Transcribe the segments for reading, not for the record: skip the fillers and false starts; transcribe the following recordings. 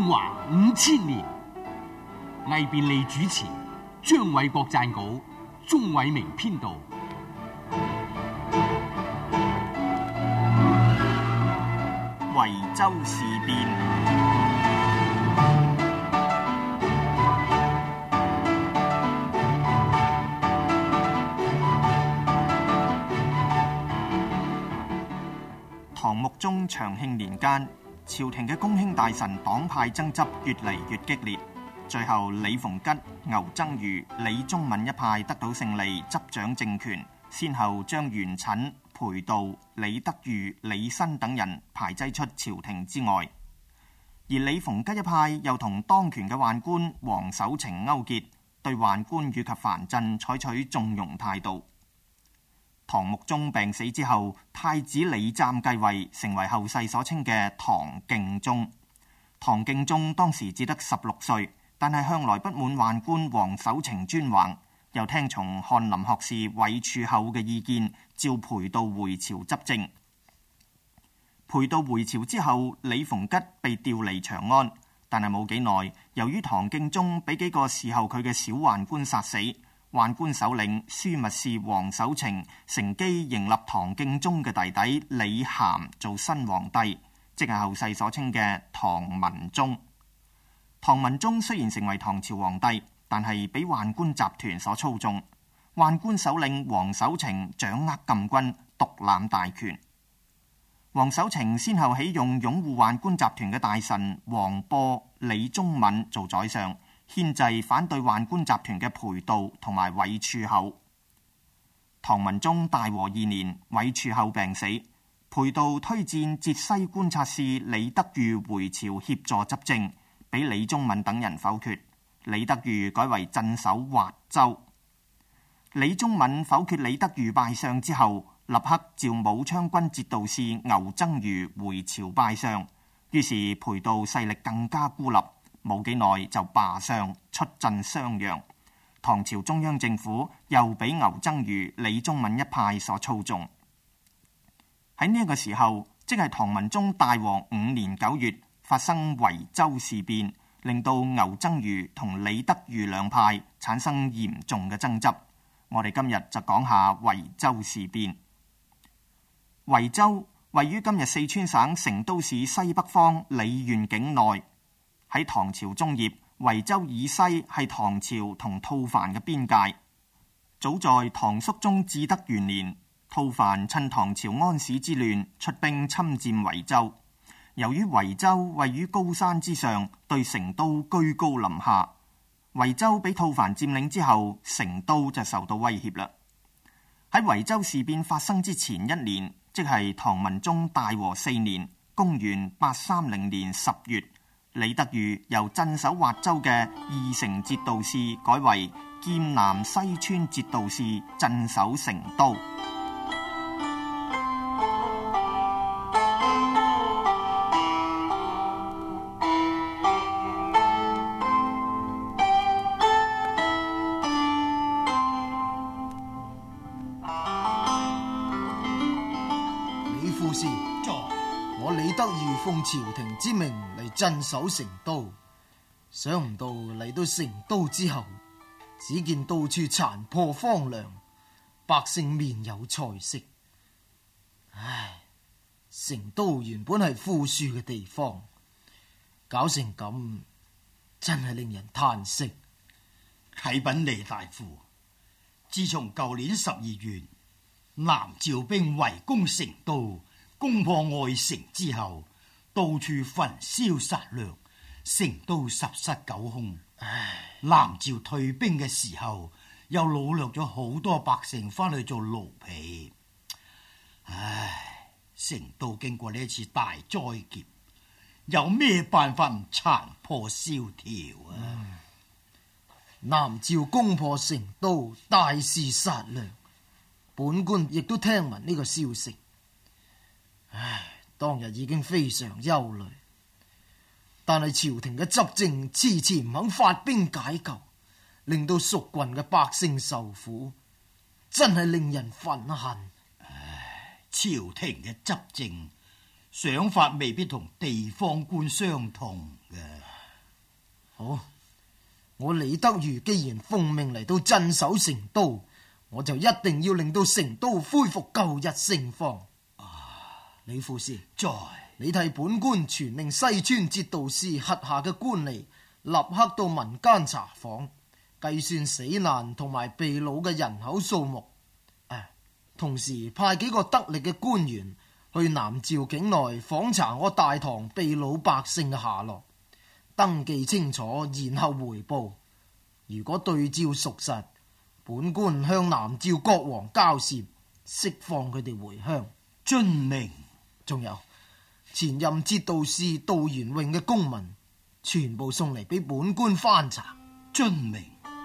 華5000年。魏便利主持，張偉國撰稿，鍾偉明編導。 維州事變。唐穆宗長慶年間，朝廷嘅公卿大臣黨派爭執越嚟越激烈，最後李逢吉、牛僧孺、李宗閔一派得到勝利，執掌政權，先後將元稹、裴度、李德裕、李新等人排擠出朝廷之外。而李逢吉一派又同當權嘅宦官王守澄勾結，對宦官以及藩鎮採取縱容態度。唐穆宗病死之後，太子李湛繼位，成為後世所稱嘅唐敬宗。唐敬宗當時只得16歲，但係向來不滿宦官王守澄專橫，又聽從翰林學士韋柱厚嘅意見，召裴度回朝執政。裴度回朝之後，李逢吉被調離長安，但係冇幾耐，由於唐敬宗俾幾個侍候佢嘅小宦官殺死，宦官首領樞密使王守澄乘機迎立唐敬宗嘅弟弟李咸做新皇帝，即係後世所稱嘅唐文宗。唐文宗雖然成為唐朝皇帝，但係俾宦官集團所操縱。宦官首領王守澄掌握禁軍，獨攬大權。王守澄先後起用擁護宦官集團嘅大臣王播、李宗閔做宰相，牽制反對宦官集團嘅裴度同埋韋柱厚。唐文宗大和2年，韋柱厚病死，裴度推薦浙西觀察使李德裕回朝協助執政，俾李宗閔等人否決。李德裕改為鎮守華州。李宗閔否決李德裕拜相之後，立刻召武昌軍節度使牛僧孺回朝拜相，於是裴度勢力更加孤立，冇幾耐就罷相出鎮襄陽。唐朝中央政府又俾牛僧孺、李宗閔一派所操縱。喺呢一個時候，即係唐文宗大和5年9月發生維州事變，令到牛僧孺同李德裕兩派產生嚴重嘅爭執。我哋今日就講下維州事變。維州位於今日四川省成都市西北方澧縣境內。喺唐朝中葉，維州以西係唐朝同吐蕃嘅邊界。早在唐肅宗至德元年，吐蕃趁唐朝安史之亂出兵侵佔維州。由於維州位於高山之上，對成都居高臨下，維州俾吐蕃佔領之後，成都就受到威脅啦。喺維州事變發生之前1年，即係唐文宗大和4年，公元830年10月，李德裕由鎮守華州嘅義城節度使改為劍南西川節度使，鎮守成都。 李副使，我李德裕奉朝廷之命嚟鎮守成都，想唔到嚟到成都之後，只見到處殘破荒涼，百姓面有菜色。唉，成都原本係富庶嘅地方，搞成咁，真係令人嘆息。 啟稟李大夫，自從舊年12月南趙兵圍攻成都，攻破外城之後，到處焚燒殺掠，成都十室九空。南趙退兵嘅時候，又擄掠咗好多百姓翻去做奴婢。唉，成都經過呢一次大災劫，有咩辦法唔殘破蕭條啊？ 南趙攻破成都，大肆殺掠，本官亦都聽聞呢個消息。唉，當日已經非常憂慮，但係朝廷嘅執政遲遲唔肯發兵解救，令到屬郡嘅百姓受苦，真係令人憤恨。 唉，朝廷嘅執政想法未必同地方官相同嘅。 好，我李德裕既然奉命嚟到鎮守成都，我就一定要令到成都恢復舊日盛況。李副使， 在你替本官傳令西川節度使轄下嘅官吏立刻到民間查訪，計算死難同埋被擄嘅人口數目。同時派幾個得力嘅官員去南詔境內訪查我大唐被擄百姓嘅下落，登記清楚，然後回報。如果對照屬實，本官向南詔國王交涉，釋放佢哋回鄉。 遵命。 仲有前任節度使杜元永嘅公文，全部送嚟俾本官翻查。 遵命。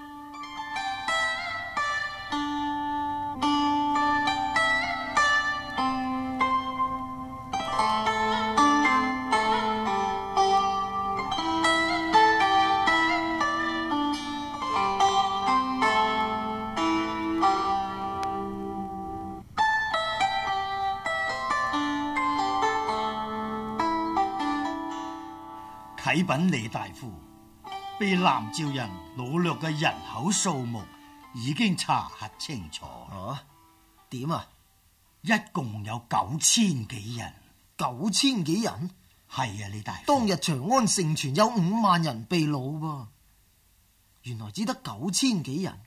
啟稟李大夫，被南詔人擄掠嘅人口數目已經查核清楚。 點啊？ 一共有9000幾人。 9000幾人？ 係啊，李大夫。 當日長安盛傳有5萬人被擄噃，原來只得9000幾人。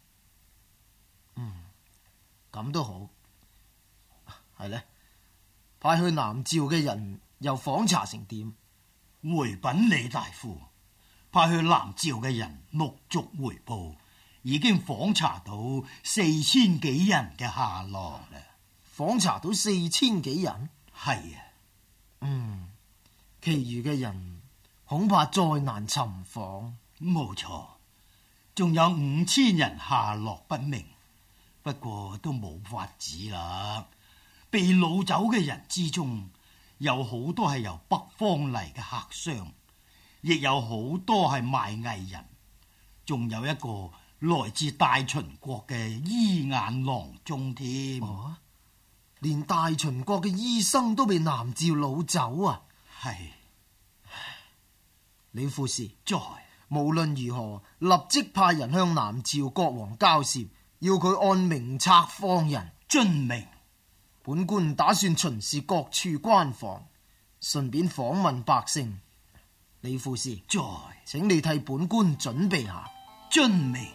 咁都好。係呢，派去南詔嘅人又訪查成點？ 回稟李大夫，派去南詔嘅人陸續回報，已經訪查到4000幾人嘅下落啦。 訪查到4000幾人？ 係啊。 其餘嘅人恐怕再難尋訪。 冇錯，仲有5000人下落不明，不過都冇法子啦。被擄走嘅人之中，有好多係由北方嚟嘅客商，亦有好多係賣藝人，仲有一個來自大秦國嘅醫眼郎中添。 連大秦國嘅醫生都被南詔擄走啊！ 係。 李副使， 在。 無論如何，立即派人向南詔國王交涉，要佢按名冊放人。 遵命。 本官打算巡視各處關防，順便訪問百姓。李副使， 在。 請你替本官準備下。 遵命。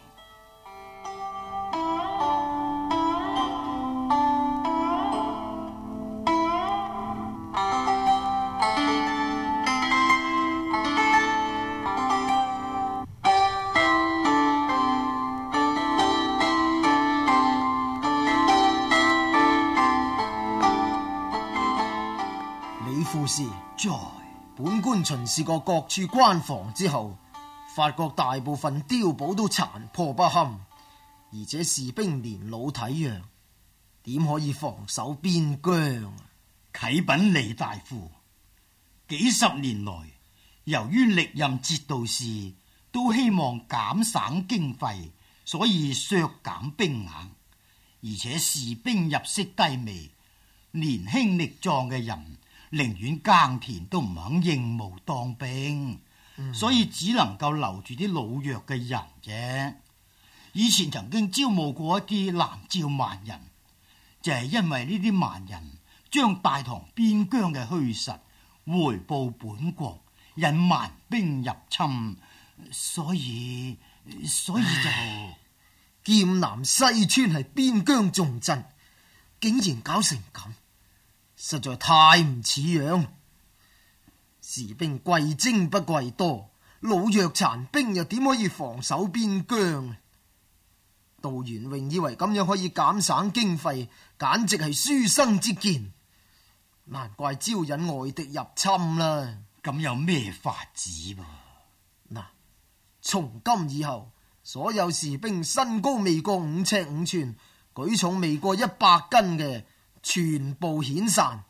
副使， 在。 本官巡視過各處關防之後，發覺大部分碉堡都殘破不堪，而且士兵年老體弱，點可以防守邊疆？ 啟稟李大夫，幾十年來，由於歷任節度使都希望減省經費，所以削減兵額，而且士兵入息低微，年輕力壯嘅人寧願耕田都唔肯應募當兵，所以只能夠留住啲老弱嘅人啫。以前曾經招募過一啲南詔蠻人，就係因為呢啲蠻人將大唐邊疆嘅虛實回報本國，引蠻兵入侵，所以就劍南西川係邊疆重鎮，竟然搞成咁，實在太唔似樣。士兵貴精不貴多，老弱殘兵又點可以防守邊疆？杜元榮以為咁樣可以減省經費，簡直係書生之見，難怪招引外敵入侵啦。 咁有咩法子噃？ 嗱，從今以後，所有士兵身高未過5尺5寸，舉重未過100斤嘅，全部遣散。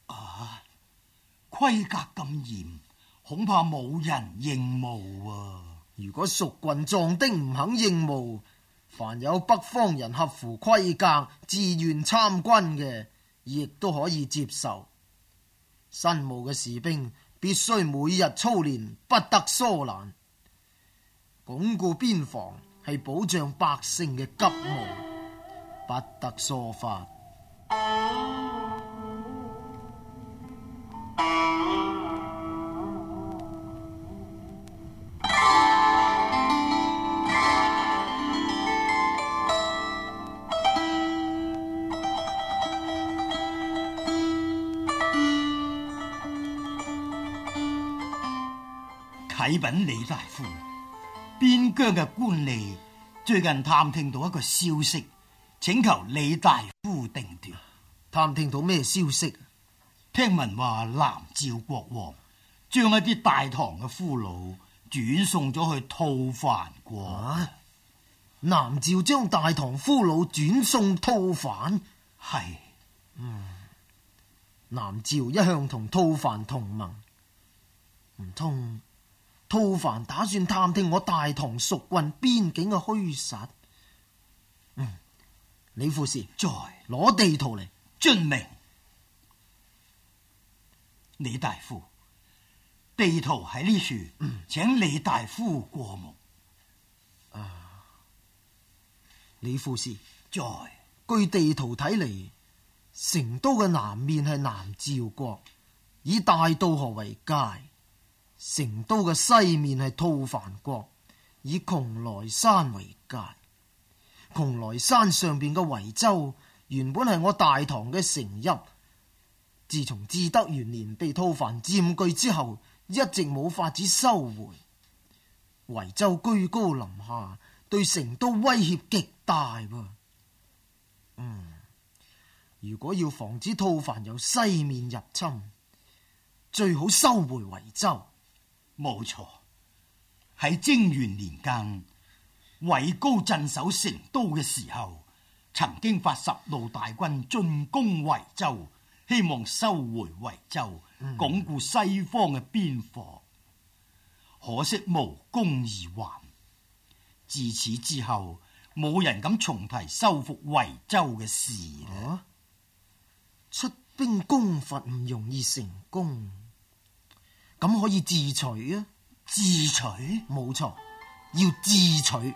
規格咁嚴，恐怕冇人應募啊！ 如果蜀郡壯丁唔肯應募，凡有北方人合乎規格自願參軍嘅，亦都可以接受。新募嘅士兵必須每日操練，不得疏懶。 鞏固邊防係保障百姓嘅急務，不得疏忽。 啟稟李大夫，邊疆嘅官吏最近探聽到一個消息，請求李大夫定奪。 探聽到咩消息？ 聽聞話南詔國王將一啲大唐嘅俘虜轉送咗去吐蕃國。 南詔將大唐俘虜轉送吐蕃？ 係。 南詔一向同吐蕃同盟，唔通吐蕃打算探聽我大唐屬郡邊境嘅虛實？李副使， 在攞地圖嚟。 遵命。李大夫，地圖喺呢處，請李大夫過目。 李副使， 在據地圖睇嚟，成都嘅南面係南詔國，以大渡河為界；成都嘅西面係吐蕃國，以邛崃山為界。邛崃山上邊嘅維州原本係我大唐嘅城邑，自從至德元年被吐蕃佔據之後，一直冇法子收回。維州居高臨下，對成都威脅極大噃。如果要防止吐蕃由西面入侵，最好收回維州。 冇錯，喺貞元年間，韋高鎮守成都嘅時候，曾經發10路大軍進攻維州，希望收回維州，鞏固西方嘅邊防。可惜無功而還。自此之後，冇人敢重提收復維州嘅事。 出兵攻伐唔容易成功，咁可以自取啊！ 自取？ 冇錯，要自取。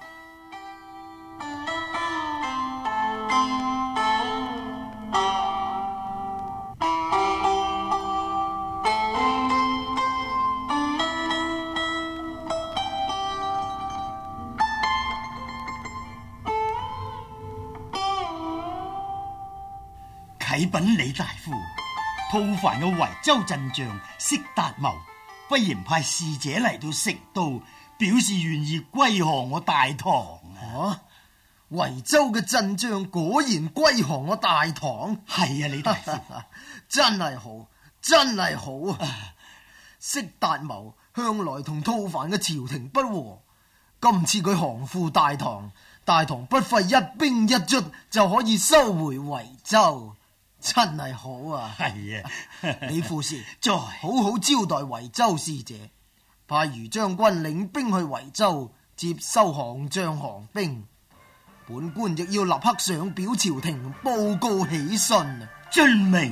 啟稟李大夫，吐蕃嘅維州鎮將釋達謀忽然派使者嚟到成都，表示願意歸降我大唐啊！ 維州嘅鎮將果然歸降我大唐？ 係啊，李大夫， 真係好，真係好啊！釋達謀向來同吐蕃嘅朝廷不和，今次佢降附大唐，大唐不費一兵一卒就可以收回維州。真係好啊！ 係啊， 李副使， 再好好招待維州使者，派余將軍領兵去維州接收降將降兵。本官亦要立刻上表朝廷報告喜訊。 遵命。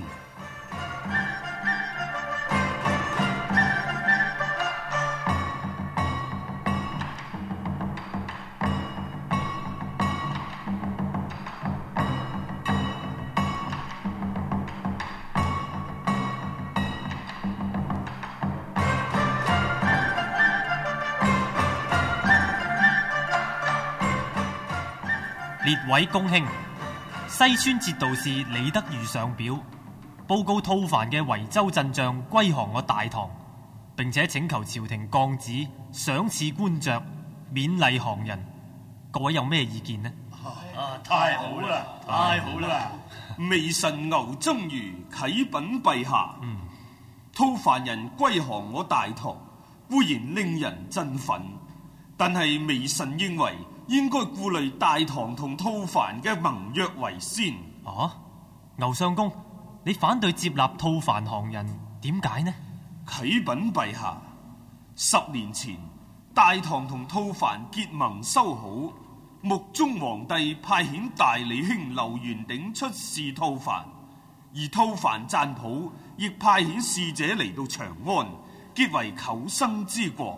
列位公卿，西川節度使李德裕上表報告吐蕃嘅維州鎮將歸降我大唐，並且請求朝廷降旨賞賜官爵，勉勵降人。各位有咩意見呢？ 太好啦，太好啦！微臣牛曾瑜啟稟陛下，吐蕃人歸降我大唐，固然令人振奮，但係微臣認為應該顧慮大唐同吐蕃嘅盟約為先。 牛相公，你反對接納吐蕃降人，點解呢？ 啟稟陛下，10年前大唐同吐蕃結盟修好，穆宗皇帝派遣大理卿劉元鼎出使吐蕃，而吐蕃贊普亦派遣使者嚟到長安，結為求生之國，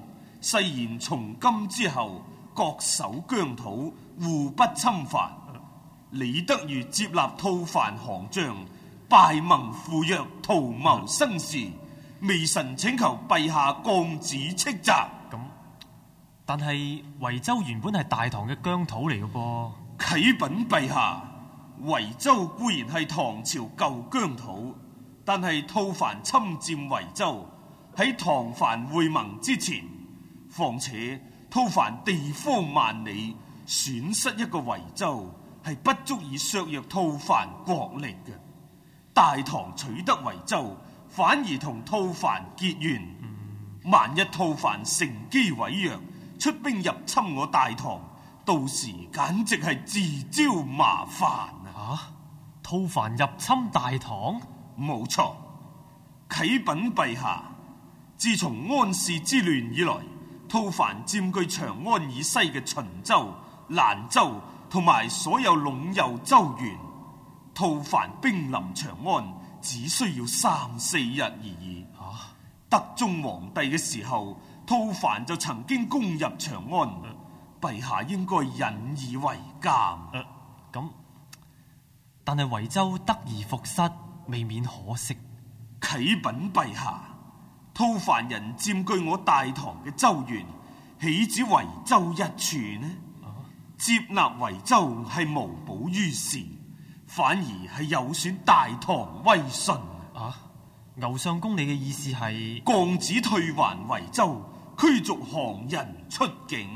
誓言從今之後各守疆土，互不侵犯。李德裕接納吐蕃降將，拜盟附約，圖謀生事。微臣請求陛下降旨斥責。 咁，但係維州原本係大唐嘅疆土嚟嘅噃。 啟稟陛下，維州固然係唐朝舊疆土，但係吐蕃侵佔維州，喺唐蕃會盟之前，況且吐蕃地方萬里，損失一個維州係不足以削弱吐蕃國力嘅。大唐取得維州，反而同吐蕃結怨。萬一吐蕃乘機毀約，出兵入侵我大唐，到時簡直係自招麻煩啊！ 吐蕃入侵大唐？ 冇錯。啟稟陛下，自從安史之亂以來，吐蕃佔據長安以西嘅秦州、蘭州同埋所有隴右州縣。吐蕃兵臨長安，只需要3、4日而已。德宗皇帝嘅時候，吐蕃就曾經攻入長安，陛下應該引以為鑑。 咁，但係維州得而復失，未免可惜。 啟稟陛下，吐蕃人佔據我大唐嘅州縣，豈止維州一處呢？接納維州係無補於事，反而係有損大唐威信。 牛相公，你嘅意思係降旨退還維州，驅逐降人出境。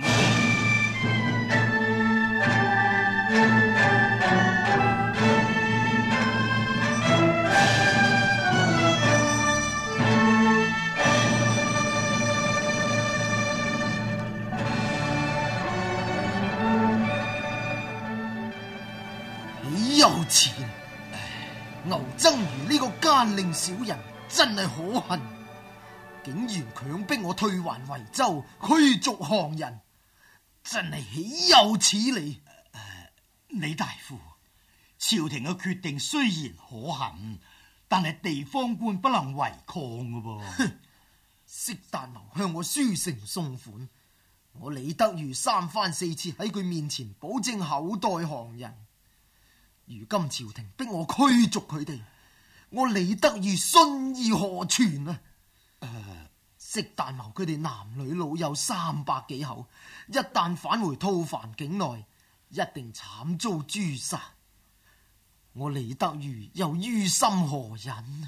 豈有此理！牛僧孺呢個奸佞小人真係可恨，竟然強迫我退還維州，驅逐降人，真係豈有此理！ 李大夫，朝廷嘅決定雖然可恨，但係地方官不能違抗㗎噃。 釋達牟向我書誠送款，我李德裕3番4次喺佢面前保證厚待降人。如今朝廷逼我驅逐佢哋，我李德裕信義何存啊？釋達牟佢哋男女老幼300幾口，一旦返回吐蕃境內，一定慘遭誅殺。我李德裕又於心何忍？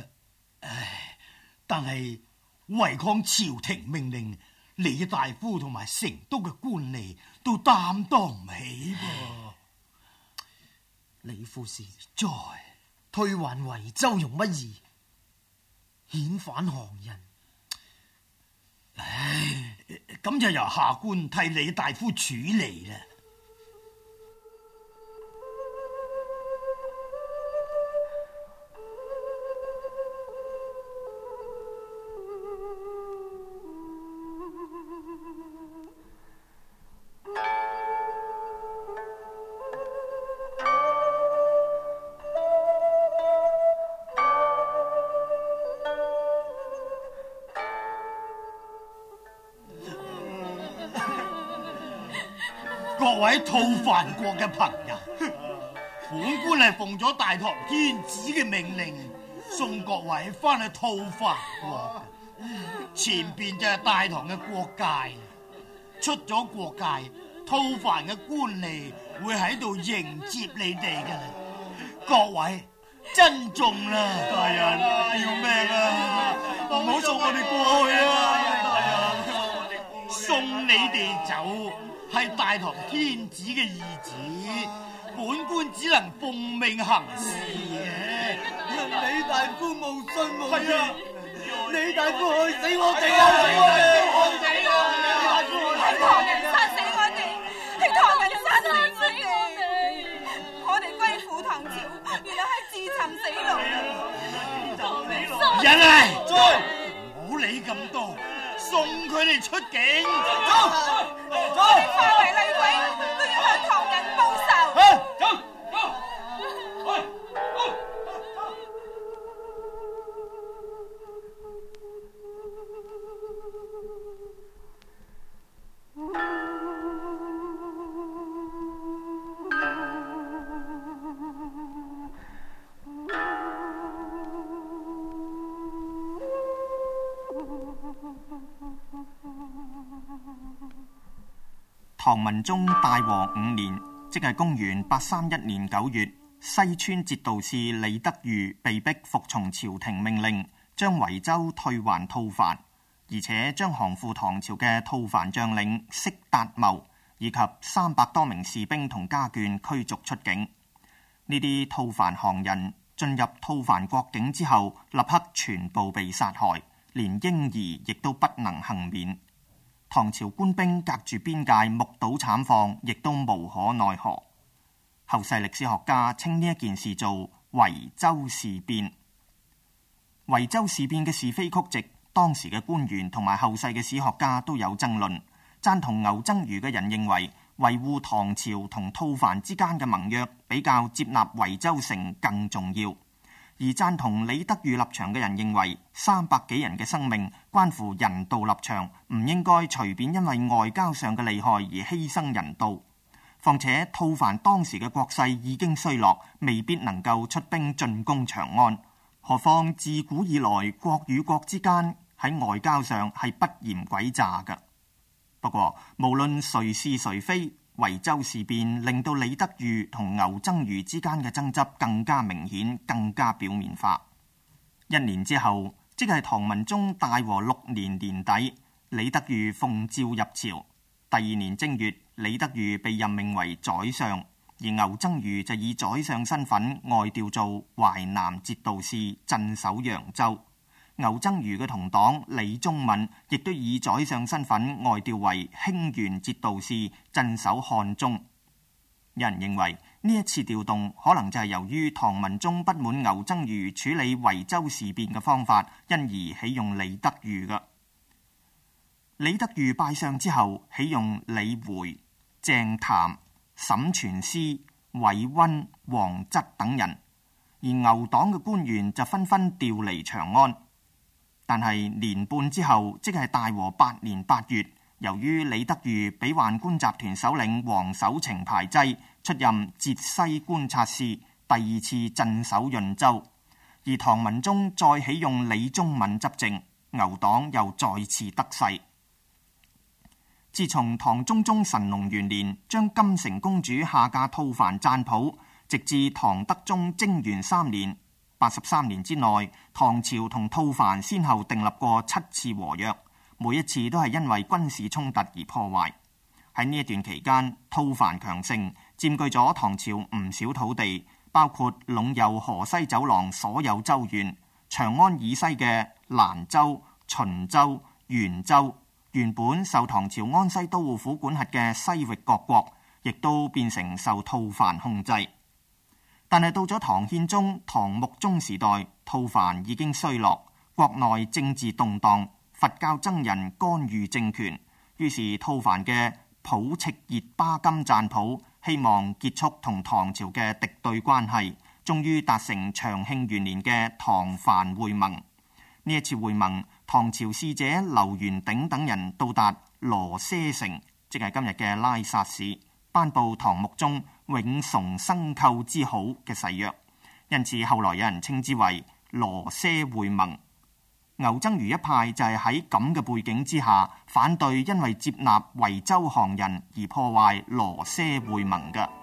但係違抗朝廷命令，李大夫同埋成都嘅官吏都擔當唔起噃。 李副使，再退還維州容乜易？遣返降人， 咁就由下官替李大夫處理啦。各位吐蕃國嘅朋友，本官係奉咗大唐天子嘅命令，送各位翻去吐蕃國。前邊就係大唐嘅國界，出咗國界，吐蕃嘅官吏會喺度迎接你哋嘅。各位珍重啦，大人要命啊！唔好送我哋過去啊！大人，送你哋走係大唐天子嘅意旨，本官只能奉命行事嘅。 李大夫無信無義， 係啊， 李大夫害死我哋啊！ 係唐人殺死我哋，係唐人殺死我哋。我哋歸附唐朝，原來係自尋死路。 人嚟，唔好理咁多，送佢哋出境。 我哋化為厲鬼，都要向唐人報仇。 唐文宗大和5年，即係公元831年9月，西川節度使李德裕被逼服從朝廷命令，將維州退還吐蕃，而且將降附唐朝嘅吐蕃將領釋達牟以及300多名士兵同家眷驅逐出境。呢啲吐蕃降人進入吐蕃國境之後，立刻全部被殺害，連嬰兒亦都不能幸免。唐朝官兵隔住邊界目睹慘況，亦都無可奈何。後世歷史學家稱呢一件事做維州事變。維州事變嘅是非曲直，當時嘅官員同埋後世嘅史學家都有爭論。贊同牛僧孺嘅人認為，維護唐朝同吐蕃之間嘅盟約比較接納維州城更重要。而贊同李德裕立場嘅人認為，300幾人嘅生命關乎人道立場，唔應該隨便因為外交上嘅利害而犧牲人道。況且吐蕃當時嘅國勢已經衰落，未必能夠出兵進攻長安。何況自古以來國與國之間喺外交上係不嫌詭詐嘅。不過無論誰是誰非，維州事變令到李德裕同牛僧孺之間嘅爭執更加明顯，更加表面化。1年之後，即係唐文宗大和6年年底，李德裕奉詔入朝。第2年正月，李德裕被任命為宰相，而牛僧孺就以宰相身份外調做淮南節度使，鎮守揚州。牛僧孺嘅同黨李宗閔亦都以宰相身份外調為興元節度使，鎮守漢中。有人認為呢一次調動可能就係由於唐文宗不滿牛僧孺處理維州事變嘅方法，因而起用李德裕嘅。李德裕拜相之後，起用李回、鄭談、沈全師、韋溫、王質等人，而牛黨嘅官員就紛紛調離長安。但係年半之後，即係大和8年8月，由於李德裕俾宦官集團首領王守澄排擠，出任浙西觀察使，第2次鎮守潤州。而唐文宗再起用李宗閔執政，牛黨又再次得勢。自從唐中宗神龍元年將金城公主下嫁吐蕃贊普，直至唐德宗貞元3年83年之內，唐朝同吐蕃先後訂立過7次和約，每一次都係因為軍事衝突而破壞。喺呢一段期間，吐蕃強盛，佔據咗唐朝唔少土地，包括隴右河西走廊所有州縣、長安以西嘅蘭州、秦州、元州，原本受唐朝安西都護府管轄嘅西域各國，亦都變成受吐蕃控制。但係到咗唐憲宗、唐穆宗時代，吐蕃已經衰落，國內政治動盪，佛教僧人干預政權，於是吐蕃嘅普赤熱巴金贊普希望結束同唐朝嘅敵對關係，終於達成長慶元年嘅唐蕃會盟。呢一次會盟，唐朝使者劉元鼎等人到達羅舍城，即係今日嘅拉薩市，頒布唐穆宗永崇生寇之好嘅誓約，因此後來有人稱之為羅舍會盟。牛僧孺一派就係喺咁嘅背景之下，反對因為接納維州降人而破壞羅舍會盟嘅。